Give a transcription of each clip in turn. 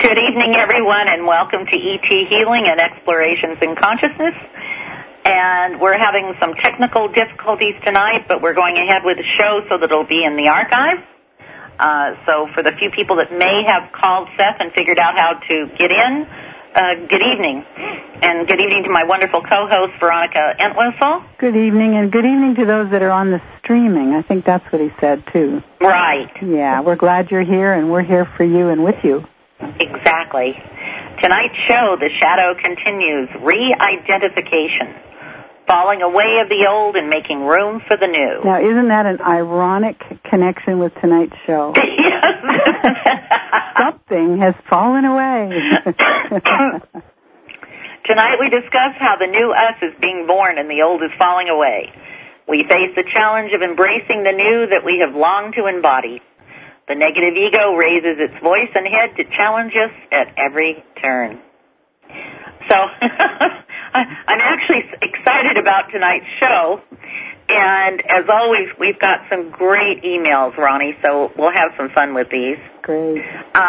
Good evening, everyone, and welcome to ET Healing and Explorations in Consciousness. And we're having some technical difficulties tonight, but we're going ahead with the show so that it'll be in the archive. So for the few people that may have called Seth and figured out how to get in, good evening. And good evening to my wonderful co-host, Veronica Entwistle. Good evening, and good evening to those that are on the streaming. I think that's what he said, too. Right. Yeah, we're glad you're here, and we're here for you and with you. Exactly. Tonight's show, The Shadow Continues, Re-Identification, falling away of the old and making room for the new. Now, isn't that an ironic connection with tonight's show? Yes. Something has fallen away. Tonight we discuss how the new us is being born and the old is falling away. We face the challenge of embracing the new that we have longed to embody. The negative ego raises its voice and head to challenge us at every turn. So I'm actually excited about tonight's show. And as always, we've got some great emails, Ronnie, so we'll have some fun with these. Great.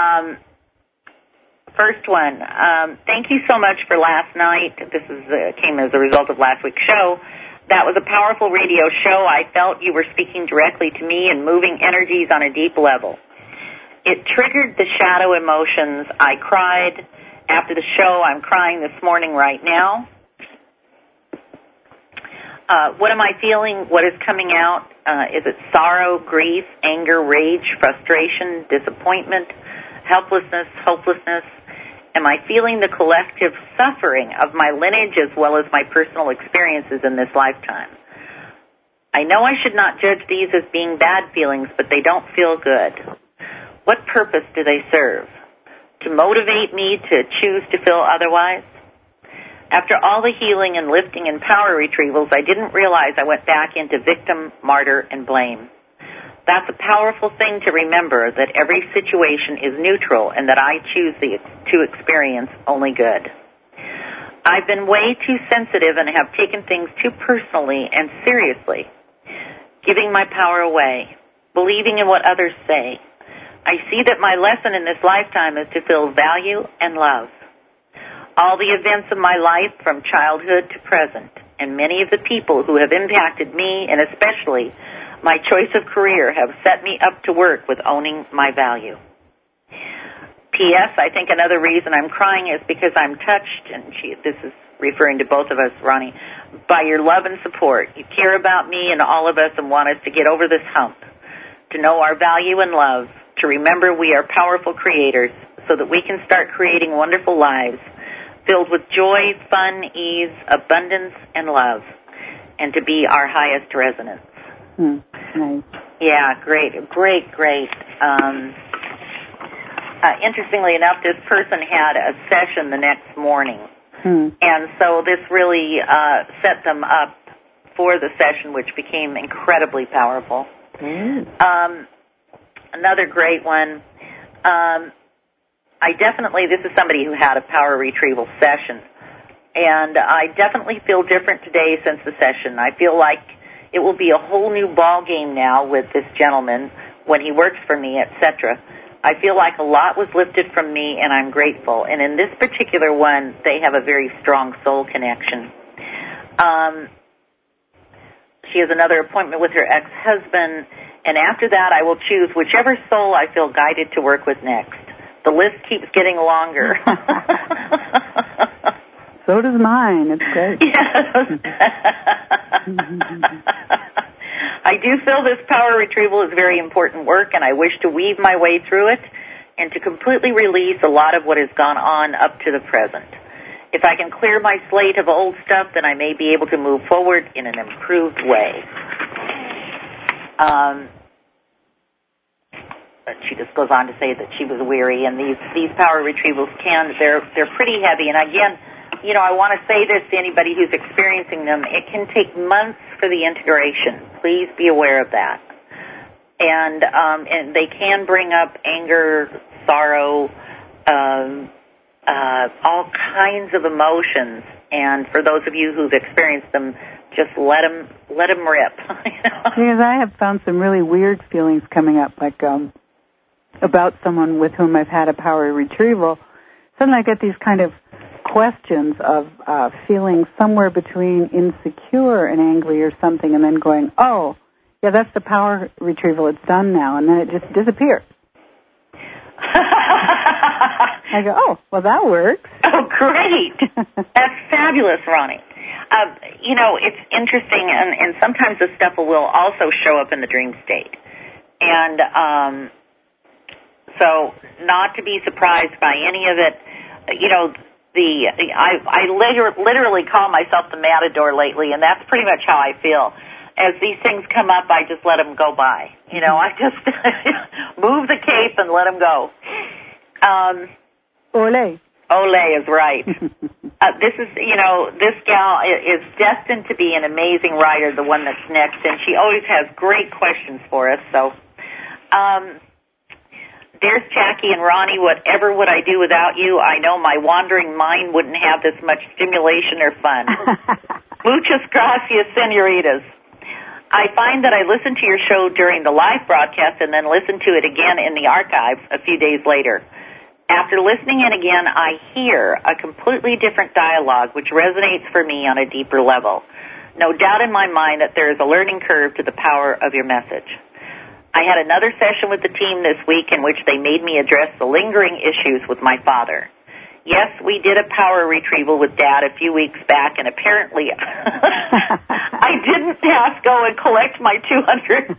First one, thank you so much for last night. This came as a result of last week's show. That was a powerful radio show. I felt you were speaking directly to me and moving energies on a deep level. It triggered the shadow emotions. I cried after the show. I'm crying this morning right now. What am I feeling? What is coming out? Is it sorrow, grief, anger, rage, frustration, disappointment, helplessness, hopelessness? Am I feeling the collective suffering of my lineage as well as my personal experiences in this lifetime? I know I should not judge these as being bad feelings, but they don't feel good. What purpose do they serve? To motivate me to choose to feel otherwise? After all the healing and lifting and power retrievals, I didn't realize I went back into victim, martyr, and blame. That's a powerful thing to remember, that every situation is neutral and that I choose to experience only good. I've been way too sensitive and have taken things too personally and seriously, giving my power away, believing in what others say. I see that my lesson in this lifetime is to feel value and love. All the events of my life from childhood to present, and many of the people who have impacted me, and especially my choice of career, have set me up to work with owning my value. P.S. I think another reason I'm crying is because I'm touched, and this is referring to both of us, Ronnie, by your love and support. You care about me and all of us and want us to get over this hump, to know our value and love, to remember we are powerful creators so that we can start creating wonderful lives filled with joy, fun, ease, abundance, and love, and to be our highest resonance. Nice. Yeah, great. Interestingly enough, this person had a session the next morning, and so this really set them up for the session, which became incredibly powerful. Another great one. This is somebody who had a power retrieval session, and I definitely feel different today since the session. I feel like it will be a whole new ball game now with this gentleman when he works for me, etc. I feel like a lot was lifted from me, and I'm grateful. And in this particular one, they have a very strong soul connection. She has another appointment with her ex-husband, and after that, I will choose whichever soul I feel guided to work with next. The list keeps getting longer. So does mine. It's great. Yes. I do feel this power retrieval is very important work, and I wish to weave my way through it and to completely release a lot of what has gone on up to the present. If I can clear my slate of old stuff, then I may be able to move forward in an improved way. But she just goes on to say that she was weary, and these power retrievals they're pretty heavy. And again, I want to say this to anybody who's experiencing them. It can take months for the integration. Please be aware of that. And they can bring up anger, sorrow, all kinds of emotions. And for those of you who've experienced them, just let them rip. Because I have found some really weird feelings coming up, like about someone with whom I've had a power retrieval, suddenly I get these kind of questions of feeling somewhere between insecure and angry or something, and then going, oh, yeah, that's the power retrieval. It's done now, and then it just disappears. I go, oh, well, that works. Oh, great. That's fabulous, Ronnie. It's interesting, and sometimes this stuff will also show up in the dream state. And so not to be surprised by any of it. I literally call myself the matador lately, and that's pretty much how I feel. As these things come up, I just let them go by. I just move the cape and let them go. Ole. Ole is right. This gal is destined to be an amazing writer, the one that's next, and she always has great questions for us. So, there's Jackie and Ronnie. Whatever would I do without you? I know my wandering mind wouldn't have this much stimulation or fun. Muchas gracias, senoritas. I find that I listen to your show during the live broadcast and then listen to it again in the archives a few days later. After listening in again, I hear a completely different dialogue, which resonates for me on a deeper level. No doubt in my mind that there is a learning curve to the power of your message. I had another session with the team this week in which they made me address the lingering issues with my father. Yes, we did a power retrieval with Dad a few weeks back, and apparently I didn't have to go and collect my $200.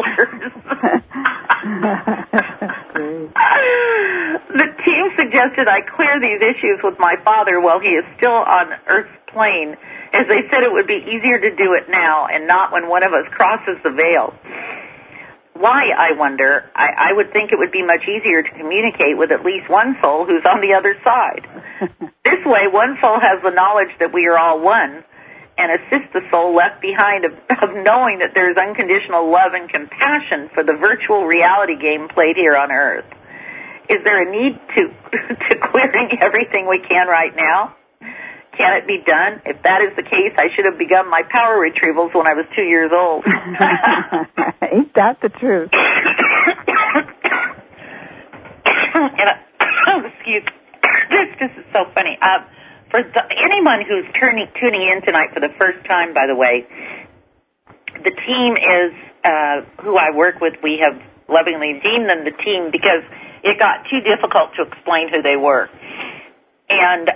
The team suggested I clear these issues with my father while he is still on Earth's plane, as they said it would be easier to do it now and not when one of us crosses the veil. Why, I wonder? I would think it would be much easier to communicate with at least one soul who's on the other side. This way, one soul has the knowledge that we are all one and assists the soul left behind of knowing that there is unconditional love and compassion for the virtual reality game played here on Earth. Is there a need to clearing everything we can right now? Can it be done? If that is the case, I should have begun my power retrievals when I was 2 years old. Ain't that the truth? Excuse me. This is so funny. For anyone who's tuning in tonight for the first time, by the way, the team is who I work with. We have lovingly deemed them the team because it got too difficult to explain who they were. And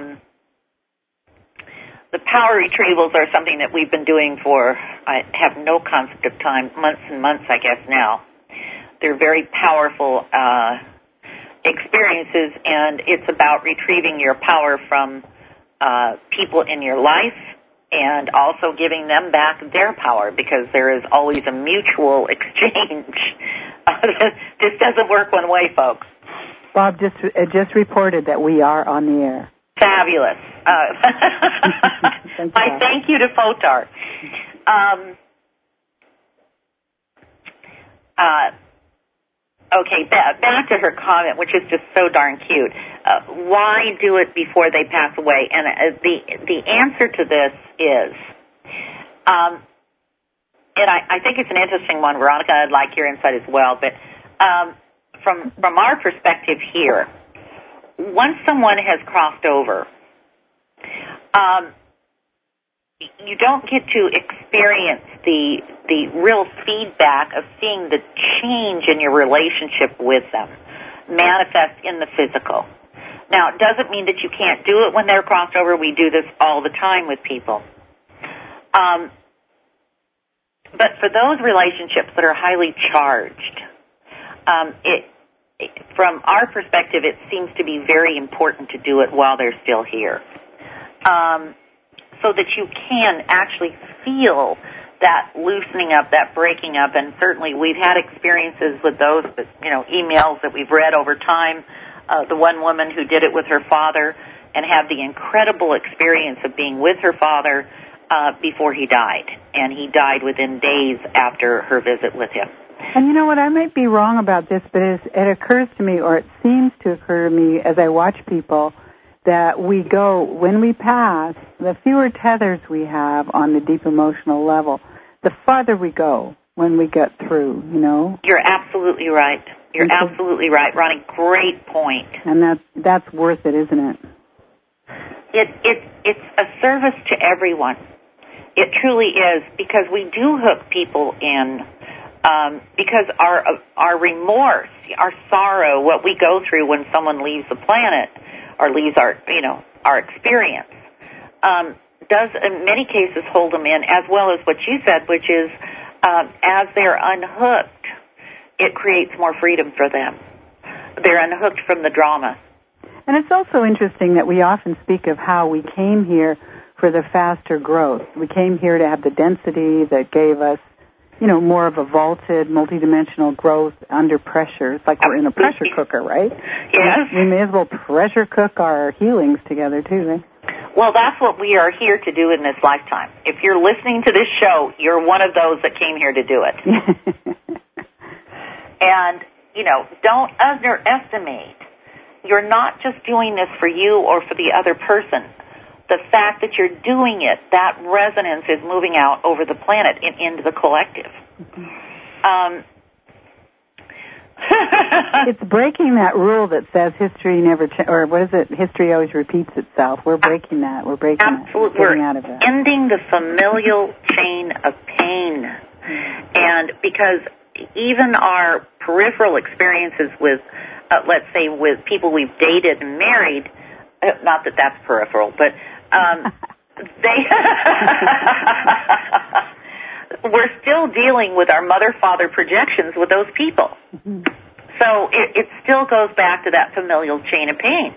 the power retrievals are something that we've been doing for, I have no concept of time, months and months, I guess, now. They're very powerful experiences, and it's about retrieving your power from people in your life and also giving them back their power, because there is always a mutual exchange. This doesn't work one way, folks. Bob just reported that we are on the air. Fabulous. My thank you to Fotar. Okay, back to her comment, which is just so darn cute. Why do it before they pass away? And the answer to this is, and I think it's an interesting one, Veronica. I'd like your insight as well. But from our perspective here, once someone has crossed over, you don't get to experience the real feedback of seeing the change in your relationship with them manifest in the physical. Now, it doesn't mean that you can't do it when they're crossed over. We do this all the time with people. But for those relationships that are highly charged, from our perspective, it seems to be very important to do it while they're still here, so that you can actually feel that loosening up, that breaking up. And certainly we've had experiences with those, emails that we've read over time. The one woman who did it with her father and had the incredible experience of being with her father before he died. And he died within days after her visit with him. And you know what, I might be wrong about this, but it occurs to me, or it seems to occur to me as I watch people, that we go, when we pass, the fewer tethers we have on the deep emotional level, the farther we go when we get through, You're absolutely right. You're absolutely right, Ronnie. Great point. And that's worth it, isn't it? It's a service to everyone. It truly is, because we do hook people in, because our remorse, our sorrow, what we go through when someone leaves the planet or leaves our experience, does in many cases hold them in, as well as what you said, which is as they're unhooked, it creates more freedom for them. They're unhooked from the drama. And it's also interesting that we often speak of how we came here for the faster growth. We came here to have the density that gave us, more of a vaulted, multidimensional growth under pressure. It's like we're in a pressure cooker, right? Yes. We may as well pressure cook our healings together, too, right? Well, that's what we are here to do in this lifetime. If you're listening to this show, you're one of those that came here to do it. And, don't underestimate. You're not just doing this for you or for the other person. The fact that you're doing it, that resonance is moving out over the planet and into the collective. It's breaking that rule that says history never, or what is it? History always repeats itself. We're breaking that. We're breaking Absolutely. it. We're out of it. Ending the familial chain of pain. And because even our peripheral experiences with, let's say, with people we've dated and married, not that that's peripheral, but we're still dealing with our mother-father projections with those people. Mm-hmm. So it still goes back to that familial chain of pain.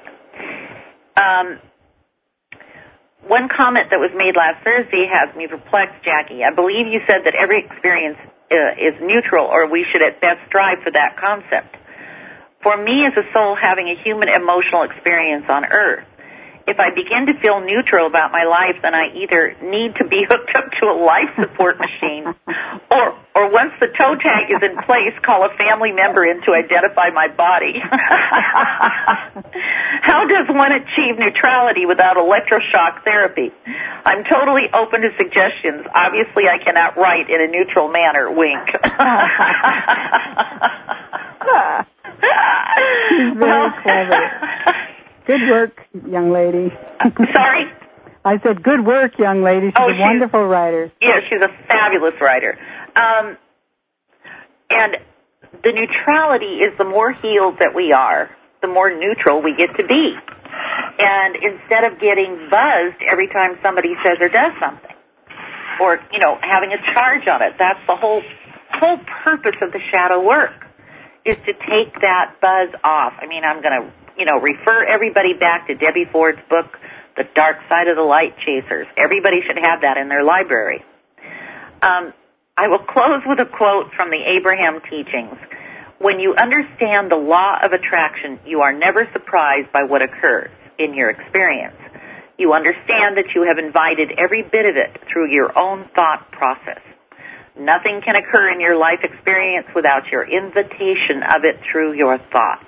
One comment that was made last Thursday has me perplexed, Jackie. I believe you said that every experience is neutral, or we should at best strive for that concept. For me as a soul having a human emotional experience on Earth, if I begin to feel neutral about my life, then I either need to be hooked up to a life support machine, or once the toe tag is in place, call a family member in to identify my body. How does one achieve neutrality without electroshock therapy? I'm totally open to suggestions. Obviously, I cannot write in a neutral manner. Wink. Very clever. Good work, young lady. Sorry? I said, good work, young lady. She's a wonderful writer. Yeah, she's a fabulous writer. And the neutrality is the more healed that we are, the more neutral we get to be. And instead of getting buzzed every time somebody says or does something, or, having a charge on it, that's the whole purpose of the shadow work, is to take that buzz off. I mean, I'm going to refer everybody back to Debbie Ford's book, The Dark Side of the Light Chasers. Everybody should have that in their library. I will close with a quote from the Abraham teachings. When you understand the law of attraction, you are never surprised by what occurs in your experience. You understand that you have invited every bit of it through your own thought process. Nothing can occur in your life experience without your invitation of it through your thought.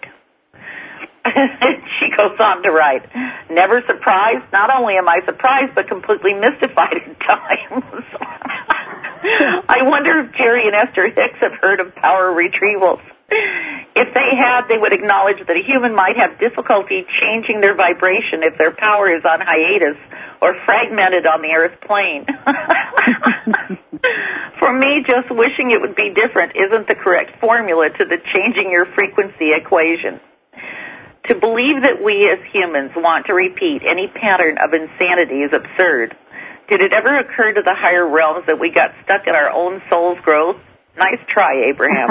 She goes on to write, never surprised. Not only am I surprised, but completely mystified at times. I wonder if Jerry and Esther Hicks have heard of power retrievals. If they had, they would acknowledge that a human might have difficulty changing their vibration if their power is on hiatus or fragmented on the earth plane. For me, just wishing it would be different isn't the correct formula to the changing your frequency equation. To believe that we as humans want to repeat any pattern of insanity is absurd. Did it ever occur to the higher realms that we got stuck in our own soul's growth? Nice try, Abraham.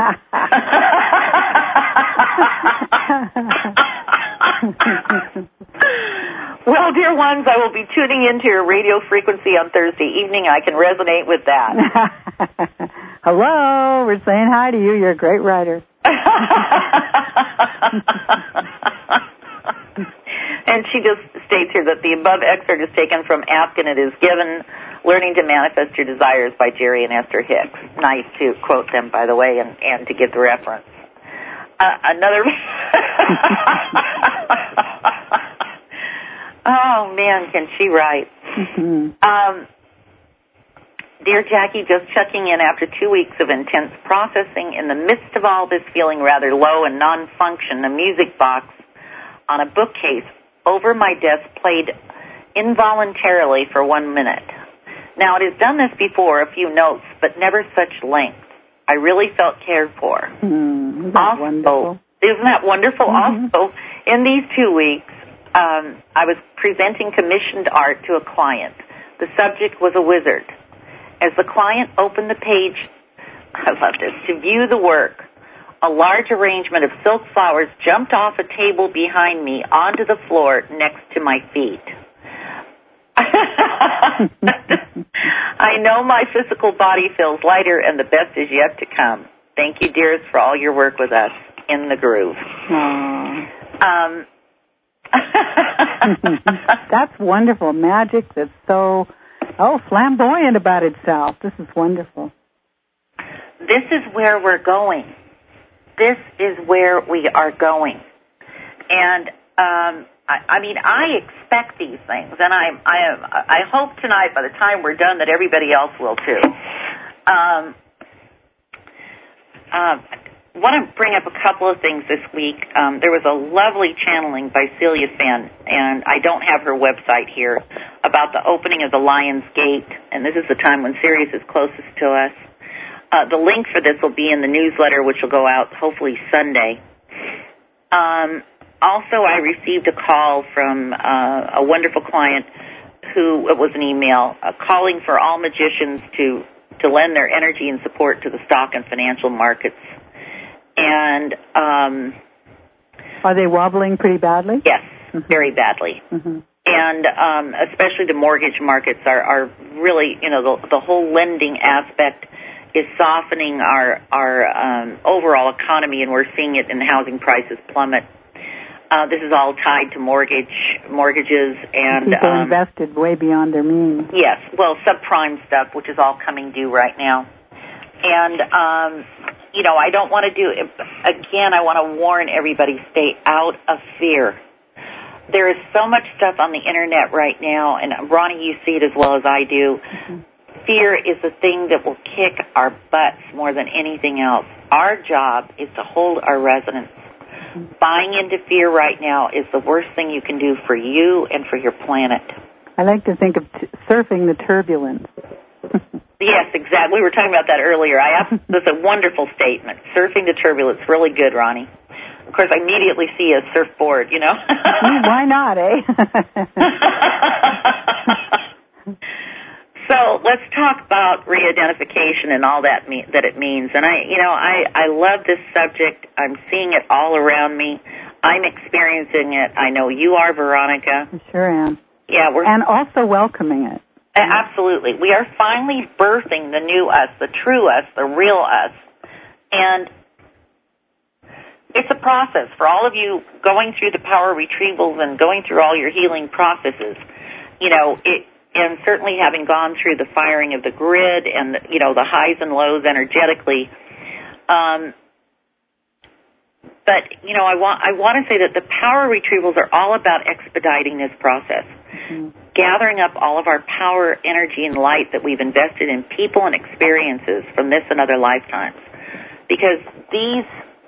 Well, dear ones, I will be tuning into your radio frequency on Thursday evening. I can resonate with that. Hello, we're saying hi to you. You're a great writer. And she just states here that the above excerpt is taken from Ask and It Is Given, Learning to Manifest Your Desires by Jerry and Esther Hicks. Nice to quote them, by the way, and to give the reference. Another... Oh, man, can she write. Mm-hmm. Dear Jackie, just checking in after 2 weeks of intense processing. In the midst of all this, feeling rather low and non-function, a music box on a bookcase over my desk played involuntarily for 1 minute. Now, it has done this before, a few notes, but never such length. I really felt cared for. Isn't that wonderful? Isn't that wonderful? Also, in these 2 weeks, I was presenting commissioned art to a client. The subject was a wizard. As the client opened the page, I love this, to view the work, a large arrangement of silk flowers jumped off a table behind me onto the floor next to my feet. I know my physical body feels lighter and the best is yet to come. Thank you, dearest, for all your work with us in the groove. That's wonderful. Magic that's so, flamboyant about itself. This is wonderful. This is where we're going. This is where we are going. And, I expect these things, and I hope tonight, by the time we're done, that everybody else will too. Want to bring up a couple of things this week. There was a lovely channeling by Celia Fenn, and I don't have her website here, about the opening of the Lion's Gate, and this is the time when Sirius is closest to us. The link for this will be in the newsletter, which will go out hopefully Sunday. Also, I received a call from a wonderful client who, it was an email, calling for all magicians to lend their energy and support to the stock and financial markets. And are they wobbling pretty badly? Yes, very badly. And especially the mortgage markets are really, the whole lending aspect is softening our overall economy, and we're seeing it in housing prices plummet. This is all tied to mortgages and people invested way beyond their means. Yes, well, subprime stuff, which is all coming due right now. And I don't want to do it. Again, I want to warn everybody, stay out of fear. There is so much stuff on the internet right now, and Ronnie, you see it as well as I do. Fear is the thing that will kick our butts more than anything else. Our job is to hold our resonance. Buying into fear right now is the worst thing you can do for you and for your planet. I like to think of surfing the turbulence. Yes, exactly. We were talking about that earlier. That's a wonderful statement. Surfing the turbulence, really good, Ronnie. Of course, I immediately see a surfboard, Why not, eh? So let's talk about re-identification and all that it means. And I love this subject. I'm seeing it all around me. I'm experiencing it. I know you are, Veronica. I sure am. Yeah, and also welcoming it. Absolutely. We are finally birthing the new us, the true us, the real us. And it's a process for all of you going through the power retrievals and going through all your healing processes. And certainly having gone through the firing of the grid and, the highs and lows energetically. But, I want to say that the power retrievals are all about expediting this process. Gathering up all of our power, energy, and light that we've invested in people and experiences from this and other lifetimes. Because these,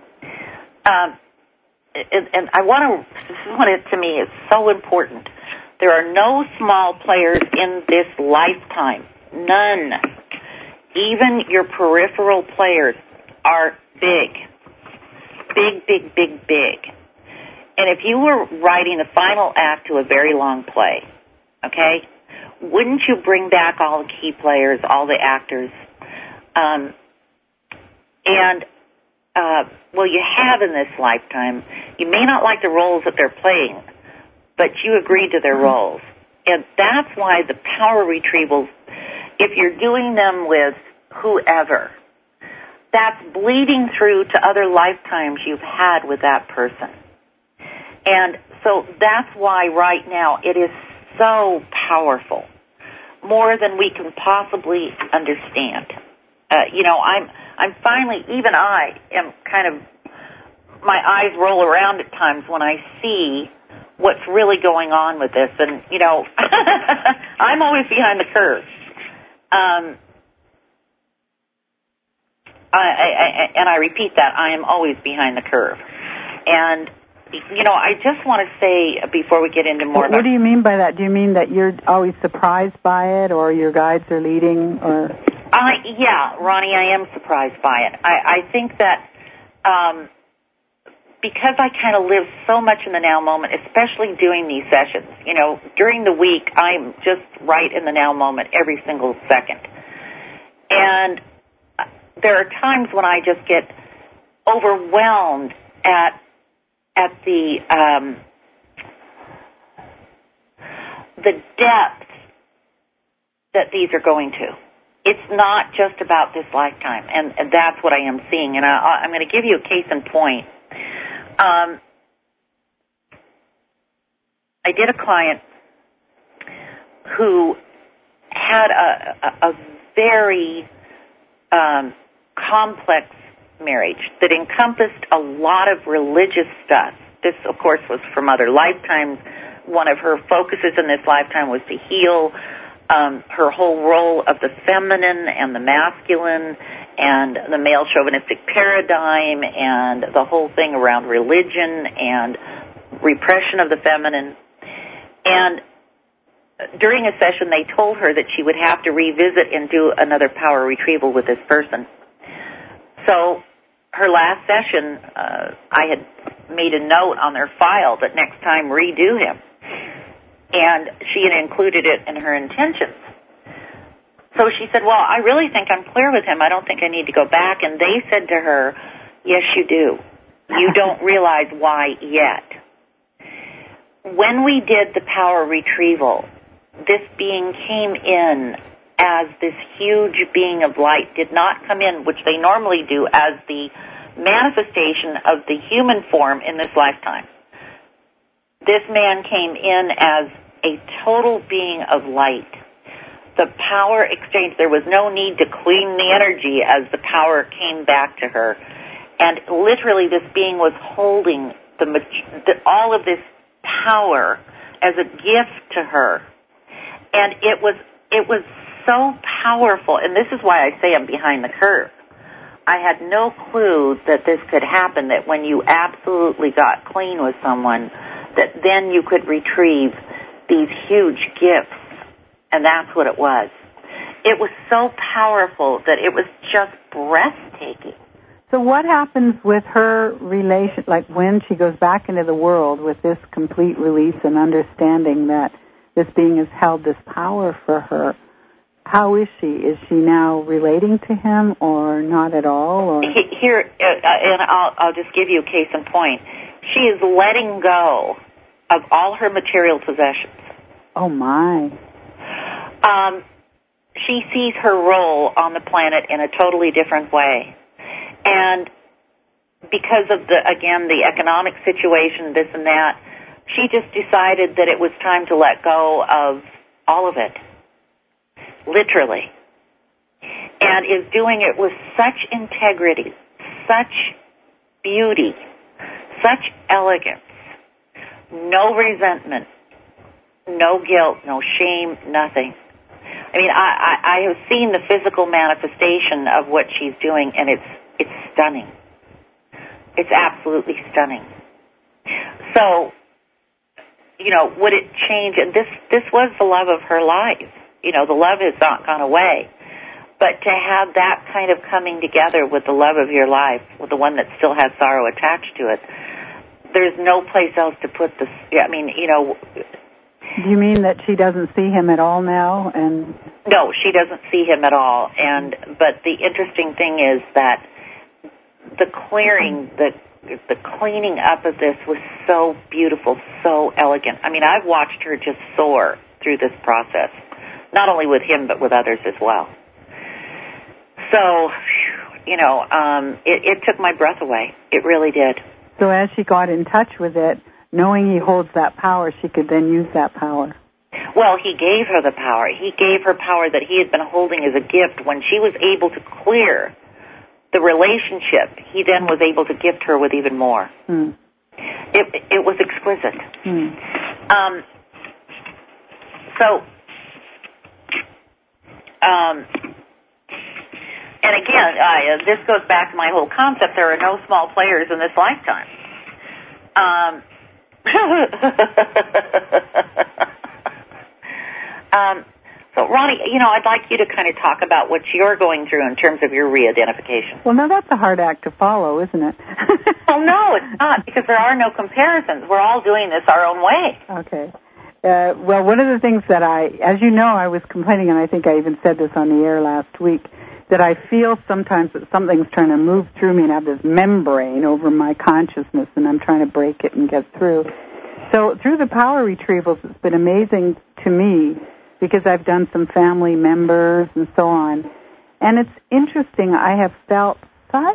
and I want to, this is what it to me is so important. There are no small players in this lifetime. None. Even your peripheral players are big. Big, big, big, big. And if you were writing the final act to a very long play, okay, wouldn't you bring back all the key players, all the actors? You have in this lifetime. You may not like the roles that they're playing, but you agreed to their roles. And that's why the power retrievals, if you're doing them with whoever, that's bleeding through to other lifetimes you've had with that person. And so that's why right now it is so powerful, more than we can possibly understand. I'm finally, even I am kind of, my eyes roll around at times when I see what's really going on with this. And, I'm always behind the curve. I repeat that, I am always behind the curve. And, I just want to say, before we get into more... What do you mean by that? Do you mean that you're always surprised by it, or your guides are leading, or... Yeah, Ronnie, I am surprised by it. I think that because I kind of live so much in the now moment, especially doing these sessions, during the week, I'm just right in the now moment every single second. And there are times when I just get overwhelmed at the depth that these are going to. It's not just about this lifetime, and that's what I am seeing. And I'm going to give you a case in point. I did a client who had a very complex marriage that encompassed a lot of religious stuff. This, of course, was from other lifetimes. One of her focuses in this lifetime was to heal her whole role of the feminine and the masculine and the male chauvinistic paradigm and the whole thing around religion and repression of the feminine. And during a session, they told her that she would have to revisit and do another power retrieval with this person. So her last session, I had made a note on their file that next time redo him. And she had included it in her intentions. So she said, well, I really think I'm clear with him. I don't think I need to go back. And they said to her, yes, you do. You don't realize why yet. When we did the power retrieval, this being came in as this huge being of light, did not come in, which they normally do, as the manifestation of the human form in this lifetime. This man came in as a total being of light. The power exchange, there was no need to clean the energy as the power came back to her. And literally this being was holding all of this power as a gift to her. And it was so powerful, and this is why I say I'm behind the curve. I had no clue that this could happen, that when you absolutely got clean with someone, that then you could retrieve these huge gifts, and that's what it was. It was so powerful that it was just breathtaking. So what happens with her relation, like when she goes back into the world with this complete release and understanding that this being has held this power for her? How is she? Is she now relating to him or not at all? Or? Here, and I'll just give you a case in point. She is letting go of all her material possessions. Oh, my. She sees her role on the planet in a totally different way. And because of, the economic situation, this and that, she just decided that it was time to let go of all of it. Literally. And is doing it with such integrity, such beauty, such elegance, no resentment, no guilt, no shame, nothing. I mean, I have seen the physical manifestation of what she's doing, and it's stunning. It's absolutely stunning. So, would it change? And this was the love of her life. The love has not gone away. But to have that kind of coming together with the love of your life, with the one that still has sorrow attached to it, there's no place else to put this. I mean, Do you mean that she doesn't see him at all now? And no, she doesn't see him at all. But the interesting thing is that the clearing, the cleaning up of this was so beautiful, so elegant. I mean, I've watched her just soar through this process, not only with him but with others as well. So, it took my breath away. It really did. So as she got in touch with it, knowing he holds that power, she could then use that power. Well, he gave her the power. He gave her power that he had been holding as a gift. When she was able to clear the relationship, he then was able to gift her with even more. Mm. It was exquisite. Mm. And again, this goes back to my whole concept. There are no small players in this lifetime. So, Ronnie, I'd like you to kind of talk about what you're going through in terms of your re-identification. Well, no, that's a hard act to follow, isn't it? Well, no, it's not, because there are no comparisons. We're all doing this our own way. Okay. Well, one of the things that as you know, I was complaining, and I think I even said this on the air last week, that I feel sometimes that something's trying to move through me and have this membrane over my consciousness, and I'm trying to break it and get through. So through the power retrievals, it's been amazing to me because I've done some family members and so on. And it's interesting, I have felt such,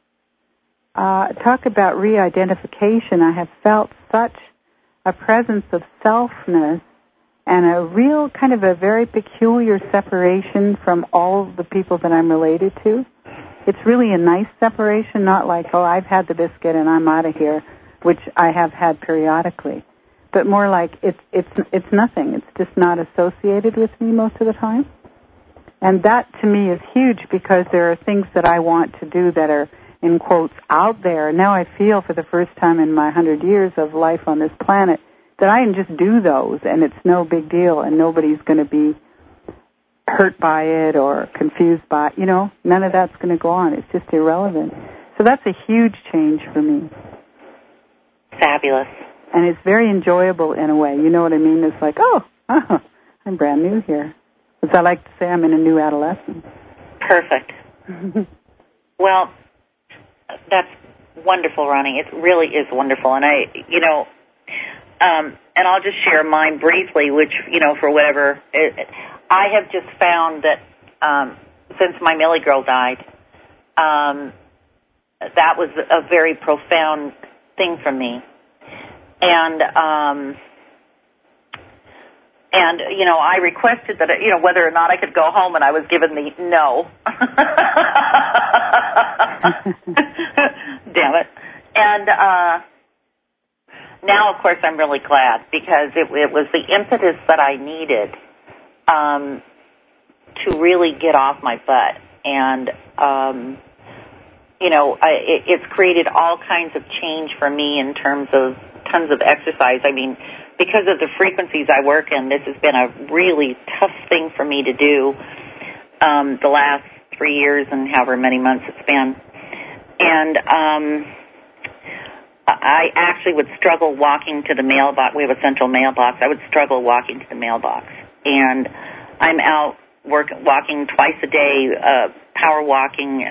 talk about re-identification, I have felt such a presence of selfness and a real kind of a very peculiar separation from all of the people that I'm related to. It's really a nice separation, not like, oh, I've had the biscuit and I'm out of here, which I have had periodically, but more like it's nothing. It's just not associated with me most of the time. And that to me is huge because there are things that I want to do that are, in quotes, out there. Now I feel for the first time in my 100 years of life on this planet that I can just do those and it's no big deal and nobody's going to be hurt by it or confused by it. None of that's going to go on. It's just irrelevant. So that's a huge change for me. Fabulous. And it's very enjoyable in a way. You know what I mean? It's like, oh, I'm brand new here. As I like to say, I'm in a new adolescence. Perfect. Well, that's wonderful, Ronnie. It really is wonderful. And and I'll just share mine briefly, which, for whatever, I have just found that since my Millie girl died, that was a very profound thing for me. And I requested that, whether or not I could go home, and I was given the no. Damn it. And now, of course, I'm really glad because it was the impetus that I needed to really get off my butt. And, it's created all kinds of change for me in terms of tons of exercise. I mean, because of the frequencies I work in, this has been a really tough thing for me to do the last 3 years and however many months it's been. And I actually would struggle walking to the mailbox. We have a central mailbox. I would struggle walking to the mailbox. And I'm out walking twice a day, power walking,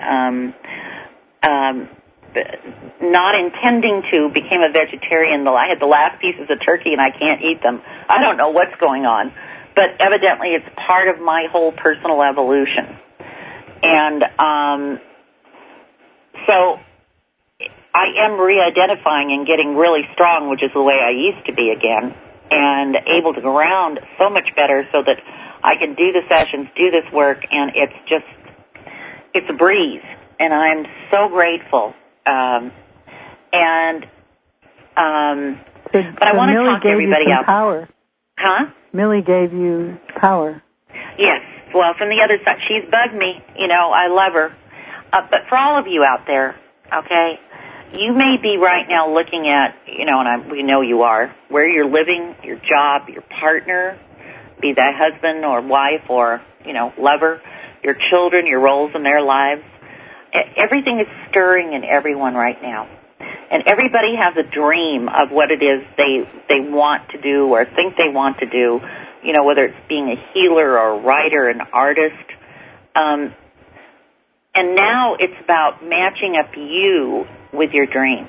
not intending to, became a vegetarian. I had the last pieces of turkey and I can't eat them. I don't know what's going on, but evidently it's part of my whole personal evolution. And so I am re-identifying and getting really strong, which is the way I used to be again, and able to go around so much better so that I can do the sessions, do this work, and it's a breeze. And I'm so grateful. But I want to talk to everybody else. Power. Huh? Millie gave you power. Yes. Well, from the other side, she's bugged me. I love her. But for all of you out there, okay, you may be right now looking at, we know you are, where you're living, your job, your partner, be that husband or wife or, lover, your children, your roles in their lives. Everything is stirring in everyone right now. And everybody has a dream of what it is they want to do or think they want to do, whether it's being a healer or a writer, an artist. And now it's about matching up you with your dream.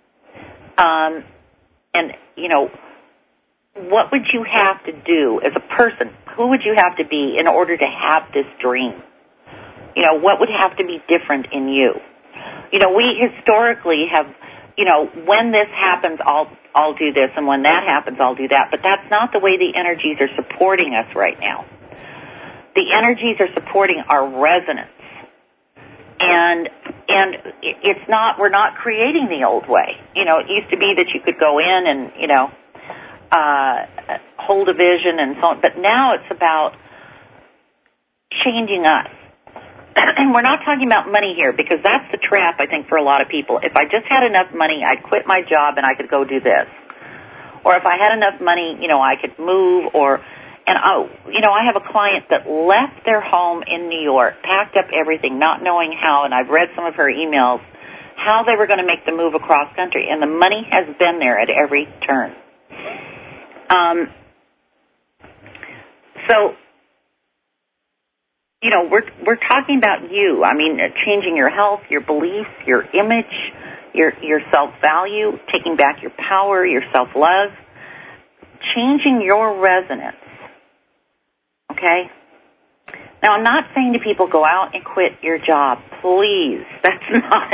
What would you have to do as a person? Who would you have to be in order to have this dream? What would have to be different in you? We historically have, when this happens, I'll do this, and when that happens, I'll do that. But that's not the way the energies are supporting us right now. The energies are supporting our resonance. And it's not, we're not creating the old way. It used to be that you could go in and, hold a vision and so on. But now it's about changing us. and we're not talking about money here because that's the trap, I think, for a lot of people. If I just had enough money, I'd quit my job and I could go do this. Or if I had enough money, I could move I have a client that left their home in New York, packed up everything, not knowing how, and I've read some of her emails, how they were going to make the move across country, and the money has been there at every turn. We're talking about you. I mean, changing your health, your beliefs, your image, your self-value, taking back your power, your self-love, changing your resonance. Okay? Now, I'm not saying to people, go out and quit your job. Please. That's not.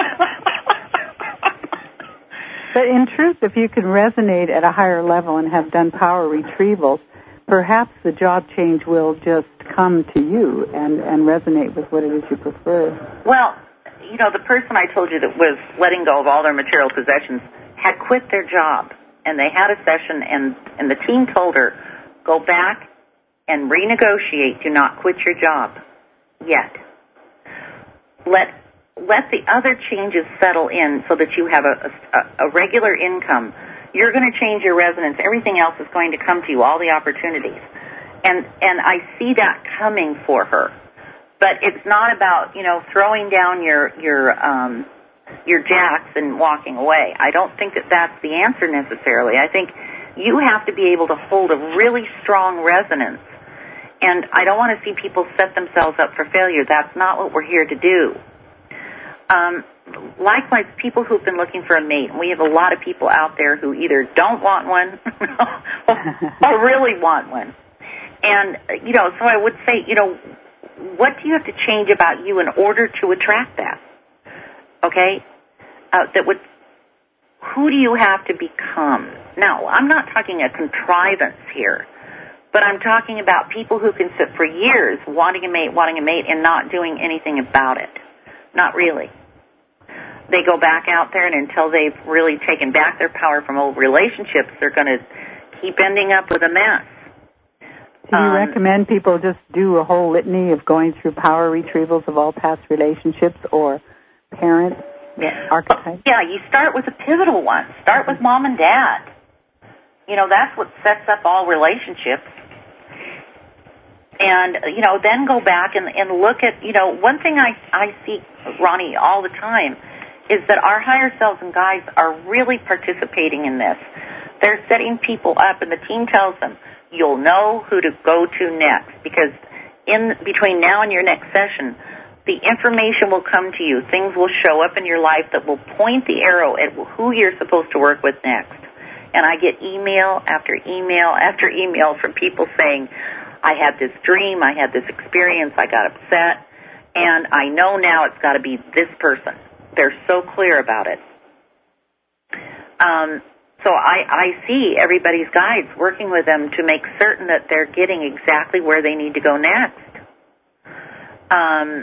But in truth, if you can resonate at a higher level and have done power retrievals, perhaps the job change will just come to you and resonate with what it is you prefer. Well, the person I told you that was letting go of all their material possessions had quit their job, and they had a session, and the team told her, go back and renegotiate. Do not quit your job yet. Let the other changes settle in so that you have a regular income. You're going to change your resonance. Everything else is going to come to you, all the opportunities. And I see that coming for her. But it's not about, throwing down your jacks and walking away. I don't think that that's the answer necessarily. I think you have to be able to hold a really strong resonance. And I don't want to see people set themselves up for failure. That's not what we're here to do. Likewise, people who've been looking for a mate, and we have a lot of people out there who either don't want one or really want one. And, so I would say, what do you have to change about you in order to attract that? Okay? Who do you have to become? Now, I'm not talking a contrivance here, but I'm talking about people who can sit for years wanting a mate, and not doing anything about it. Not really. They go back out there, and until they've really taken back their power from old relationships, they're going to keep ending up with a mess. Do you recommend people just do a whole litany of going through power retrievals of all past relationships or parents, archetypes? Yeah, you start with a pivotal one. Start with mom and dad. That's what sets up all relationships. And, then go back and look at, one thing I see, Ronnie, all the time is that our higher selves and guides are really participating in this. They're setting people up, and the team tells them, you'll know who to go to next, because in between now and your next session, the information will come to you. Things will show up in your life that will point the arrow at who you're supposed to work with next. And I get email after email after email from people saying, I had this dream, I had this experience, I got upset, and I know now it's got to be this person. They're so clear about it. So I see everybody's guides working with them to make certain that they're getting exactly where they need to go next. I'm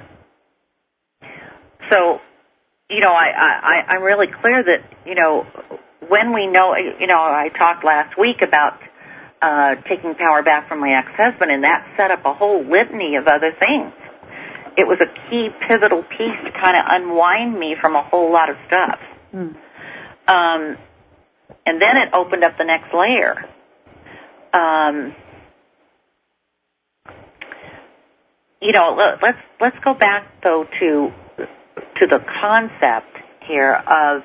really clear that, when we know, I talked last week about taking power back from my ex-husband, and that set up a whole litany of other things. It was a key pivotal piece to kind of unwind me from a whole lot of stuff. And then it opened up the next layer. Let's go back though to the concept here of,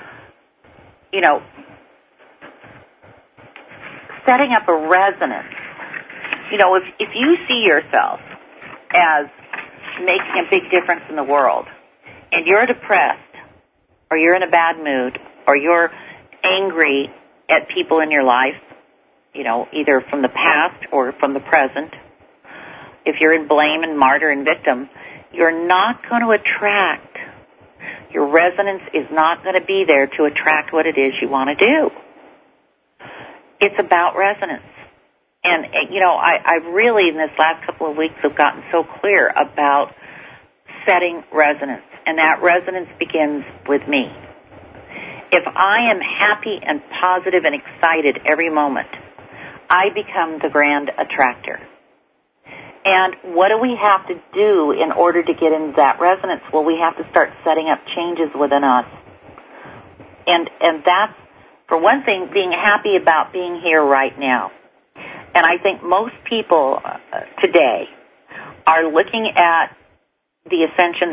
setting up a resonance. If you see yourself as making a big difference in the world, and you're depressed, or you're in a bad mood, or you're angry at people in your life, either from the past or from the present, if you're in blame and martyr and victim, you're not going to attract. Your resonance is not going to be there to attract what it is you want to do. It's about resonance. And, I really, in this last couple of weeks, have gotten so clear about setting resonance. And that resonance begins with me. If I am happy and positive and excited every moment, I become the grand attractor. And what do we have to do in order to get into that resonance? Well, we have to start setting up changes within us. And that's, for one thing, being happy about being here right now. And I think most people today are looking at the ascension,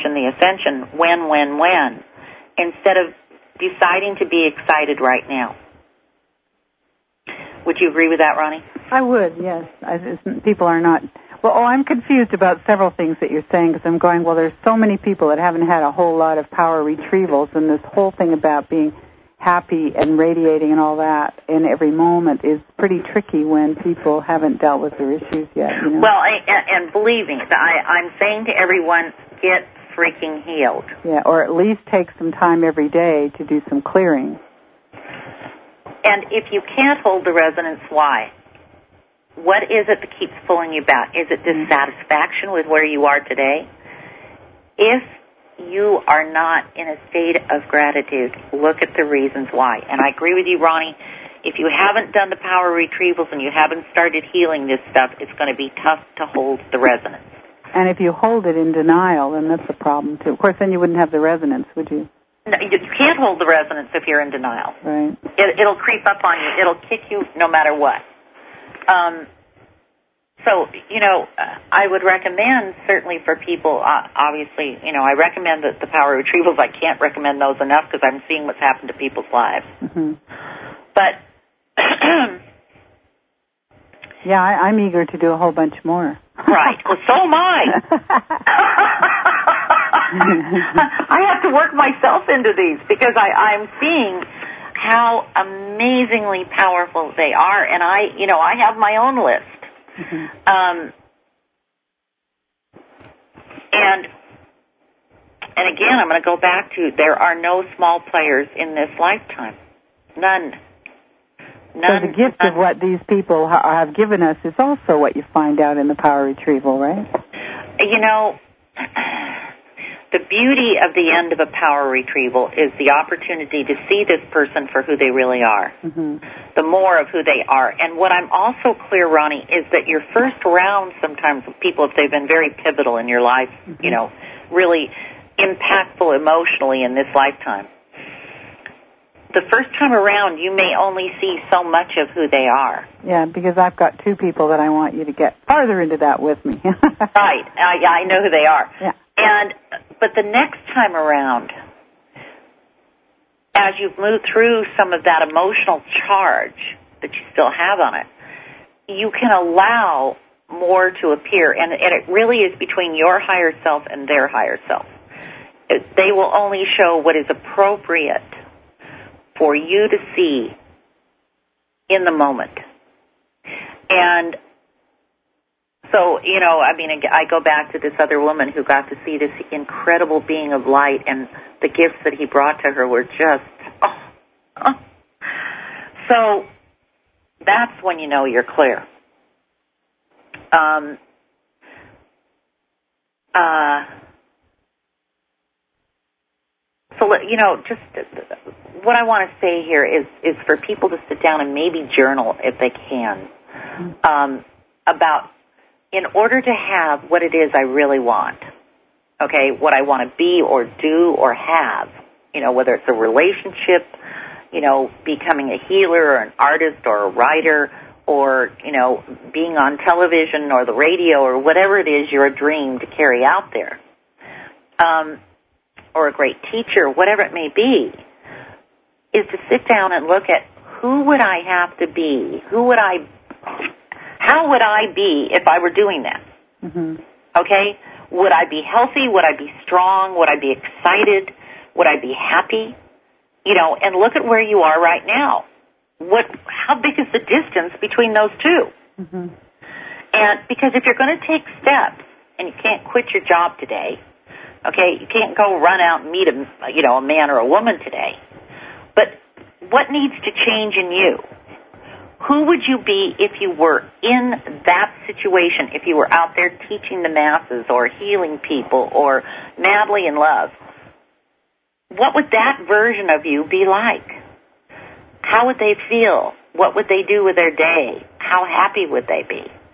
when, instead of deciding to be excited right now. Would you agree with that, Ronnie? I would, yes. People are not... Well, I'm confused about several things that you're saying, because I'm going, well, there's so many people that haven't had a whole lot of power retrievals, and this whole thing about being happy and radiating and all that in every moment is pretty tricky when people haven't dealt with their issues yet. You know? Well, and believe me, I'm saying to everyone, get freaking healed. Yeah, or at least take some time every day to do some clearing. And if you can't hold the resonance, why? What is it that keeps pulling you back? Is it dissatisfaction with where you are today? If you are not in a state of gratitude, look at the reasons why. And I agree with you, Ronnie. If you haven't done the power retrievals and you haven't started healing this stuff, it's going to be tough to hold the resonance. And if you hold it in denial, then that's a problem, too. Of course, then you wouldn't have the resonance, would you? No, you can't hold the resonance if you're in denial. Right. It'll creep up on you. It'll kick you no matter what. So, I would recommend, certainly for people, obviously, I recommend the power retrievals. I can't recommend those enough because I'm seeing what's happened to people's lives. Mm-hmm. But, yeah, I'm eager to do a whole bunch more. Right. Well, so am I. I have to work myself into these because I'm seeing how amazingly powerful they are, and I have my own list. Mm-hmm. And again, I'm going to go back to there are no small players in this lifetime. None. So the gift of what these people have given us is also what you find out in the power retrieval, right? The beauty of the end of a power retrieval is the opportunity to see this person for who they really are, the more of who they are. And what I'm also clear, Ronnie, is that your first round sometimes with people, if they've been very pivotal in your life, really impactful emotionally in this lifetime, the first time around you may only see so much of who they are. Yeah, because I've got two people that I want you to get farther into that with me. Right. I know who they are. Yeah. But the next time around, as you've moved through some of that emotional charge that you still have on it, you can allow more to appear. And it really is between your higher self and their higher self. They will only show what is appropriate for you to see in the moment. And so, I go back to this other woman who got to see this incredible being of light, and the gifts that he brought to her were just, So that's when you know you're clear. Just what I want to say here is for people to sit down and maybe journal if they can about, in order to have what it is I really want, okay, what I want to be or do or have, whether it's a relationship, becoming a healer or an artist or a writer or, being on television or the radio or whatever it is you're a dream to carry out there, or a great teacher, whatever it may be, is to sit down and look at who would I have to be? How would I be if I were doing that? Mm-hmm. Okay? Would I be healthy? Would I be strong? Would I be excited? Would I be happy? And look at where you are right now. How big is the distance between those two? Mm-hmm. And because if you're going to take steps and you can't quit your job today, okay, you can't go run out and meet a man or a woman today. But what needs to change in you? Who would you be if you were in that situation, if you were out there teaching the masses or healing people or madly in love? What would that version of you be like? How would they feel? What would they do with their day? How happy would they be?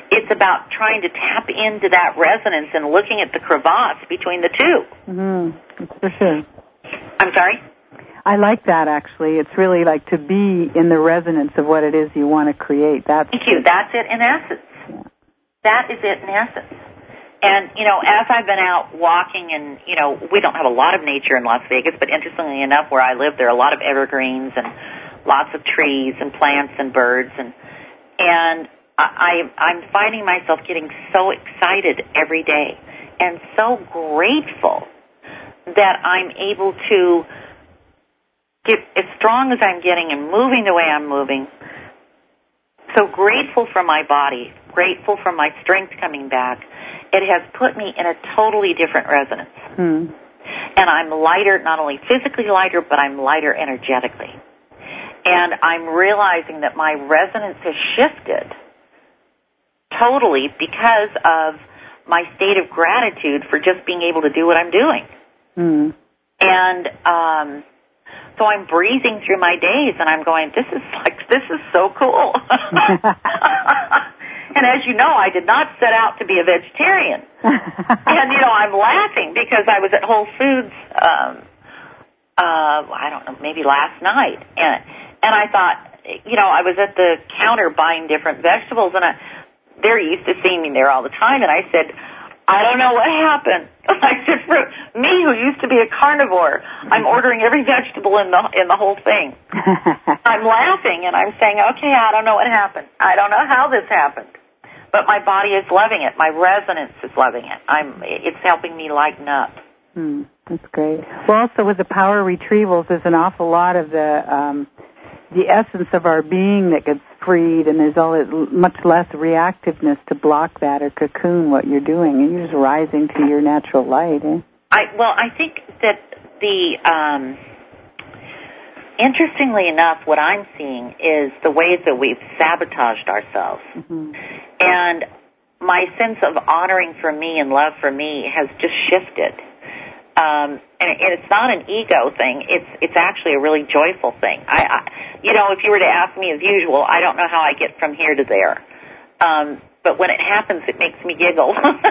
It's about trying to tap into that resonance and looking at the crevasse between the two. Mm-hmm. For sure. I'm sorry? I like that, actually. It's really like to be in the resonance of what it is you want to create. Thank you. That's it in essence. Yeah. That is it in essence. And, as I've been out walking and, we don't have a lot of nature in Las Vegas, but interestingly enough, where I live, there are a lot of evergreens and lots of trees and plants and birds. And I'm finding myself getting so excited every day and so grateful that I'm able to get as strong as I'm getting and moving the way I'm moving. So grateful for my body, grateful for my strength coming back. It has put me in a totally different resonance. And I'm lighter, not only physically lighter, but I'm lighter energetically. And I'm realizing that my resonance has shifted totally because of my state of gratitude for just being able to do what I'm doing. And so I'm breezing through my days, and I'm going, this is so cool. And as you know, I did not set out to be a vegetarian. And, I'm laughing because I was at Whole Foods, I don't know, maybe last night. And I thought, I was at the counter buying different vegetables, and they're used to seeing me there all the time. And I said, I don't know what happened. I said, for me, who used to be a carnivore, I'm ordering every vegetable in the whole thing. I'm laughing, and I'm saying, okay, I don't know what happened. I don't know how this happened. But my body is loving it. My resonance is loving it. It's helping me lighten up. That's great. Well, also with the power retrievals, there's an awful lot of the essence of our being that gets freed, and there's much less reactiveness to block that or cocoon what you're doing, and you're just rising to your natural light. I think that interestingly enough, what I'm seeing is the ways that we've sabotaged ourselves. And my sense of honoring for me and love for me has just shifted. And it's not an ego thing. It's actually a really joyful thing. If you were to ask me as usual, I don't know how I get from here to there. But when it happens, it makes me giggle.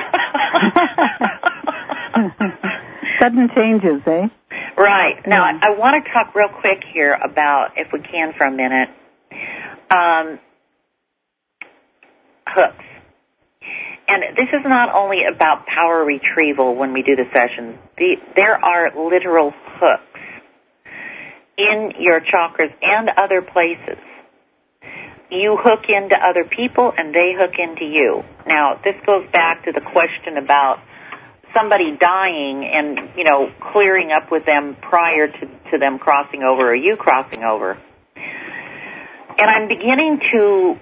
Sudden changes, eh? Right. Now, I want to talk real quick here about, if we can for a minute, hooks. And this is not only about power retrieval when we do the sessions. There are literal hooks in your chakras and other places. You hook into other people and they hook into you. Now, this goes back to the question about somebody dying and, clearing up with them prior to them crossing over or you crossing over. And I'm beginning to...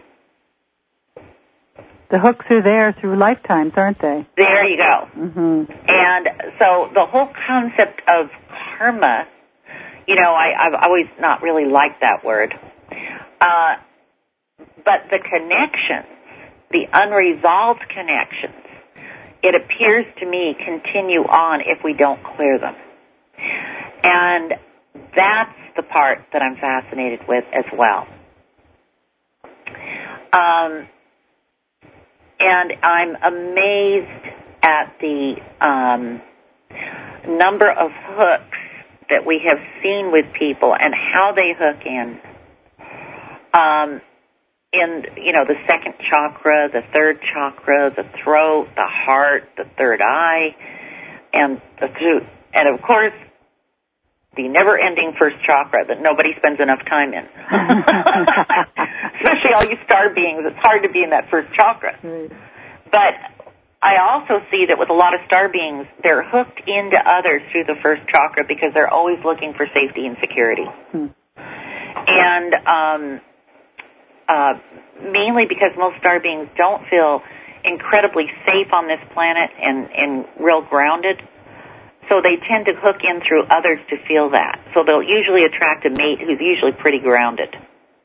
The hooks are there through lifetimes, aren't they? There you go. And so the whole concept of karma, I've always not really liked that word. But the connections, the unresolved connections, it appears to me continue on if we don't clear them. And that's the part that I'm fascinated with as well. And I'm amazed at the number of hooks that we have seen with people and how they hook in. The second chakra, the third chakra, the throat, the heart, the third eye, and the tooth. And, of course, the never-ending first chakra that nobody spends enough time in. Especially all you star beings, it's hard to be in that first chakra. But I also see that with a lot of star beings, they're hooked into others through the first chakra because they're always looking for safety and security. And mainly because most star beings don't feel incredibly safe on this planet and real grounded. So they tend to hook in through others to feel that. So they'll usually attract a mate who's usually pretty grounded.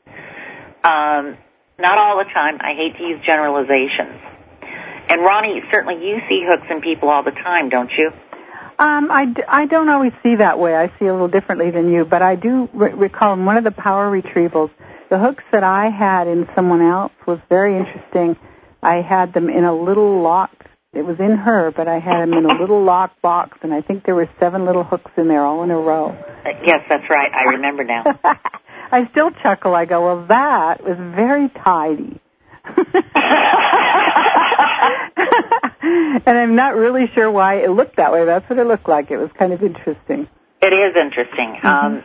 Not all the time. I hate to use generalizations. And Ronnie, certainly you see hooks in people all the time, don't you? I don't always see that way. I see a little differently than you, but I do recall in one of the power retrievals, the hooks that I had in someone else was very interesting I had them in a little lock. It was in her, but I had them in a little lock box, and I think there were 7 little hooks in there all in a row. Yes, that's right. I remember now. I still chuckle. I go, well, that was very tidy. And I'm not really sure why it looked that way. That's what it looked like. It was kind of interesting. It is interesting. Mm-hmm.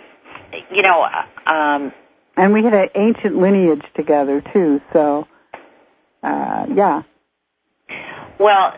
And we had an ancient lineage together, too, so, yeah. Well,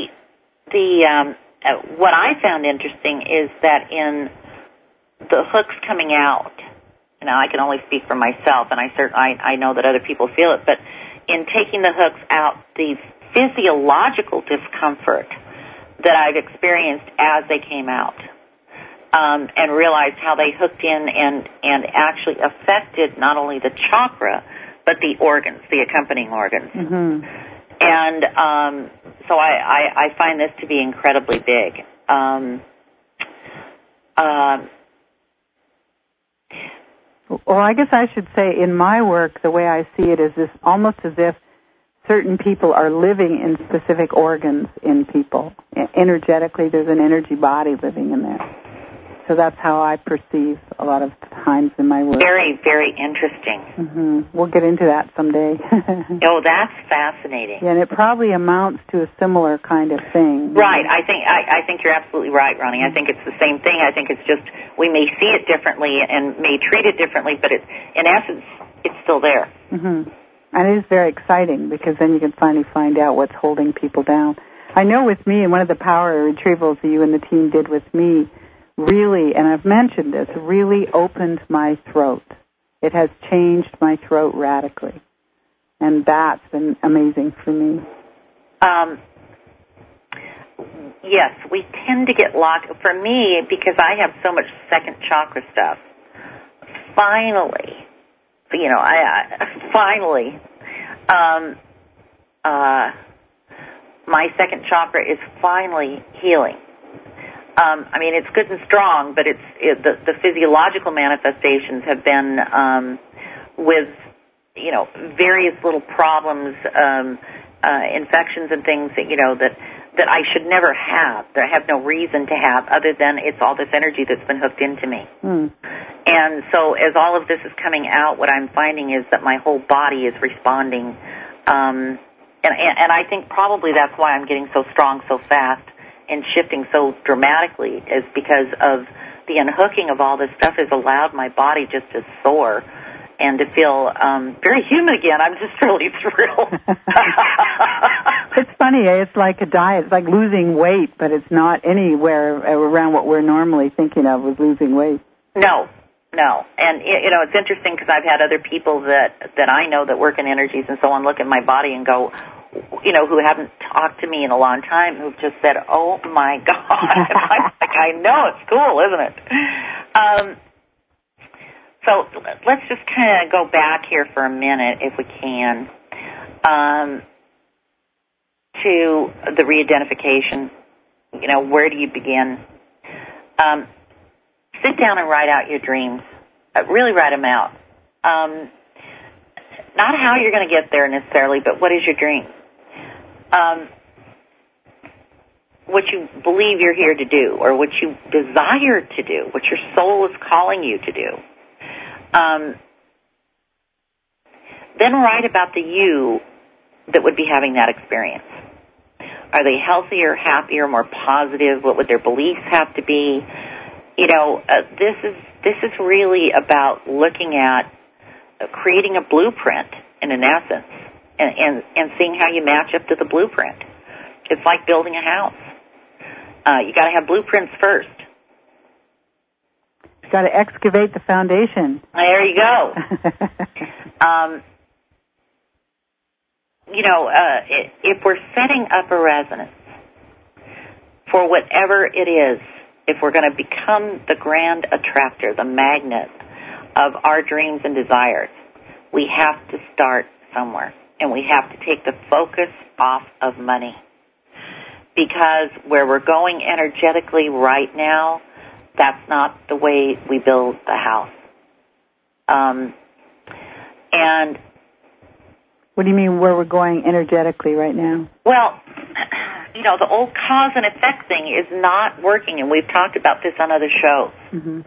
what I found interesting is that in the hooks coming out, now I can only speak for myself, and I know that other people feel it, but in taking the hooks out, the physiological discomfort that I've experienced as they came out, and realized how they hooked in and actually affected not only the chakra, but the organs, the accompanying organs. Mm-hmm. And so I find this to be incredibly big. Well, I guess I should say in my work, the way I see it is this almost as if certain people are living in specific organs in people. Energetically, there's an energy body living in there. So that's how I perceive a lot of times in my work. Very, very interesting. Mm-hmm. We'll get into that someday. Oh, that's fascinating. Yeah, and it probably amounts to a similar kind of thing. Right. I think you're absolutely right, Ronnie. I think it's the same thing. I think it's just we may see it differently and may treat it differently, but in essence, it's still there. Mm-hmm. And it is very exciting because then you can finally find out what's holding people down. I know with me, and one of the power retrievals that you and the team did with me, really, and I've mentioned this, really opened my throat. It has changed my throat radically. And that's been amazing for me. Yes, we tend to get locked. For me, because I have so much second chakra stuff, finally, my second chakra is finally healing. I mean, it's good and strong, but the physiological manifestations have been with, various little problems, infections and things that I should never have, that I have no reason to have, other than it's all this energy that's been hooked into me. Mm. And so as all of this is coming out, what I'm finding is that my whole body is responding. And I think probably that's why I'm getting so strong so fast and shifting so dramatically, is because of the unhooking of all this stuff has allowed my body just to soar and to feel very human again. I'm just really thrilled. It's funny, it's like a diet. It's like losing weight, but it's not anywhere around what we're normally thinking of with losing weight. No. And, it's interesting because I've had other people that I know that work in energies and so on look at my body and go, who haven't talked to me in a long time, who've just said, oh, my God. I'm like, I know, it's cool, isn't it? So let's just kind of go back here for a minute, if we can, to the re-identification. Where do you begin? Sit down and write out your dreams. Really write them out. Not how you're going to get there necessarily, but what is your dream? What you believe you're here to do, or what you desire to do, what your soul is calling you to do. Then write about the you that would be having that experience. Are they healthier, happier, more positive? What would their beliefs have to be? This is really about looking at creating a blueprint in an essence, and seeing how you match up to the blueprint. It's like building a house. You got to have blueprints first. You've got to excavate the foundation. There you go. If we're setting up a resonance for whatever it is, if we're going to become the grand attractor, the magnet of our dreams and desires, we have to start somewhere. And we have to take the focus off of money. Because where we're going energetically right now, that's not the way we build the house. And What do you mean where we're going energetically right now? Well, the old cause and effect thing is not working, and we've talked about this on other shows. Mm-hmm.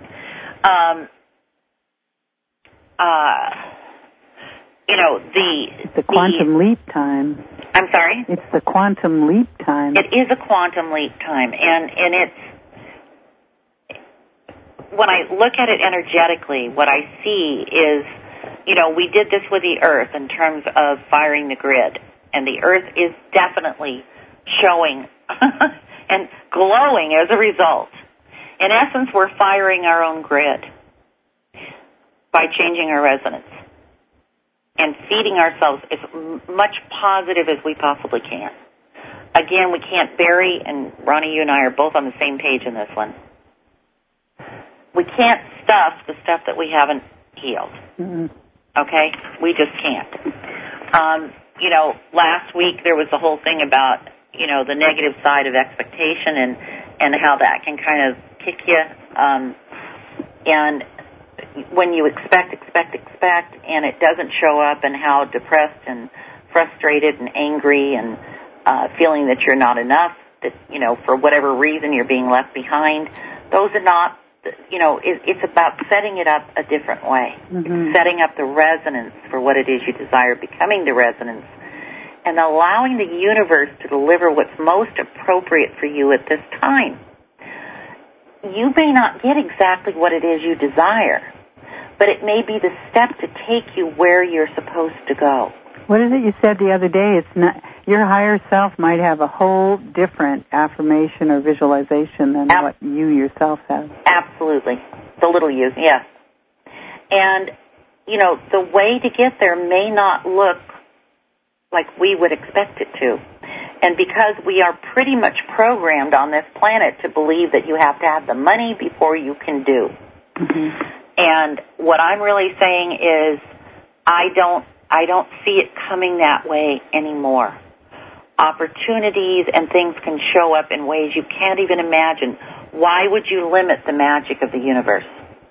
It's the quantum leap time. I'm sorry? It's the quantum leap time. It is a quantum leap time, and it's, when I look at it energetically, what I see is, we did this with the Earth in terms of firing the grid, and the Earth is definitely showing and glowing as a result. In essence, we're firing our own grid by changing our resonance and feeding ourselves as much positive as we possibly can. Again, we can't bury, and Ronnie, you and I are both on the same page in this one. We can't stuff the stuff that we haven't healed. Mm-hmm. Okay? We just can't. Last week there was the whole thing about, the negative side of expectation and how that can kind of kick you. And when you expect, and it doesn't show up, and how depressed and frustrated and angry and feeling that you're not enough, that, for whatever reason you're being left behind, those are not, it's about setting it up a different way. Mm-hmm. Setting up the resonance for what it is you desire, becoming the resonance, and allowing the universe to deliver what's most appropriate for you at this time. You may not get exactly what it is you desire, but it may be the step to take you where you're supposed to go. What is it you said the other day? It's not, your higher self might have a whole different affirmation or visualization than what you yourself have. Absolutely. The little you, yes. And, the way to get there may not look like we would expect it to. And because we are pretty much programmed on this planet to believe that you have to have the money before you can do. Mm-hmm. And what I'm really saying is I don't see it coming that way anymore. Opportunities and things can show up in ways you can't even imagine. Why would you limit the magic of the universe?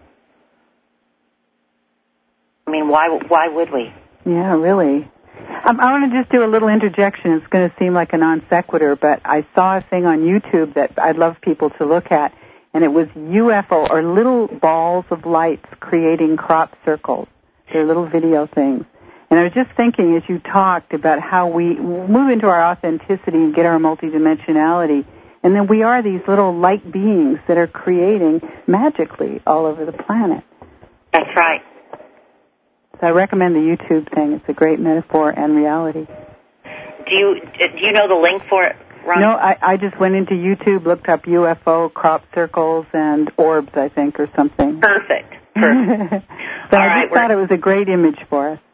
I mean, why would we? Yeah, really. I want to just do a little interjection. It's going to seem like a non sequitur, but I saw a thing on YouTube that I'd love people to look at, and it was UFO, or little balls of lights creating crop circles. They're little video things. And I was just thinking, as you talked about how we move into our authenticity and get our multidimensionality, and then we are these little light beings that are creating magically all over the planet. That's right. So I recommend the YouTube thing. It's a great metaphor and reality. Do you know the link for it, Ron? No, I just went into YouTube, looked up UFO, crop circles, and orbs, I think, or something. Perfect. So I just thought it was a great image for us.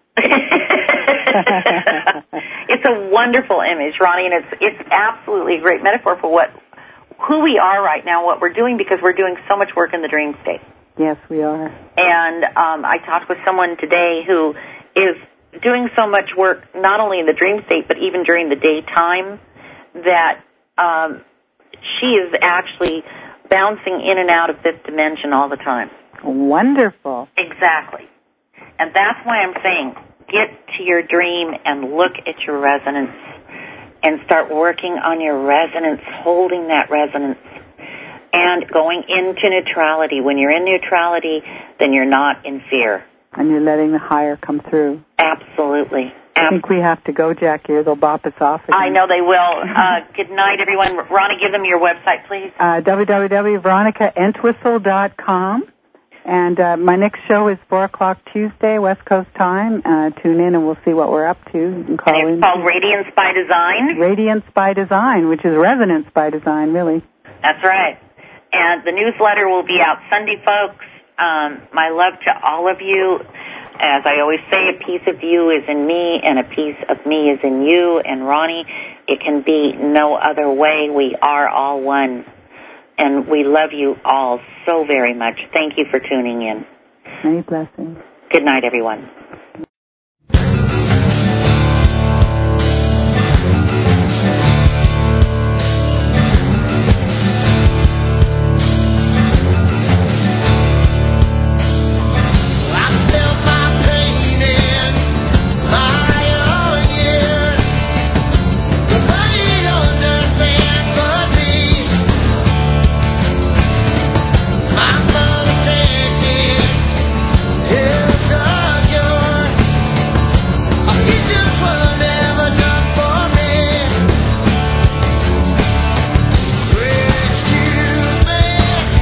It's a wonderful image, Ronnie, and it's absolutely a great metaphor for who we are right now, what we're doing, because we're doing so much work in the dream state. Yes, we are. And I talked with someone today who is doing so much work, not only in the dream state, but even during the daytime, that she is actually bouncing in and out of fifth dimension all the time. Wonderful. Exactly. And that's why I'm saying, get to your dream and look at your resonance and start working on your resonance, holding that resonance, and going into neutrality. When you're in neutrality, then you're not in fear. And you're letting the higher come through. Absolutely. I think we have to go, Jackie, or they'll bop us off again. I know they will. Good night, everyone. Ronnie, give them your website, please. www.veronicaentwistle.com. And my next show is 4 o'clock Tuesday, West Coast time. Tune in and we'll see what we're up to. You can call in. It's called Radiance by Design. Radiance by Design, which is resonance by design, really. That's right. And the newsletter will be out Sunday, folks. My love to all of you. As I always say, a piece of you is in me and a piece of me is in you. And Ronnie, it can be no other way. We are all one. And we love you all so very much. Thank you for tuning in. Many blessings. Good night, everyone.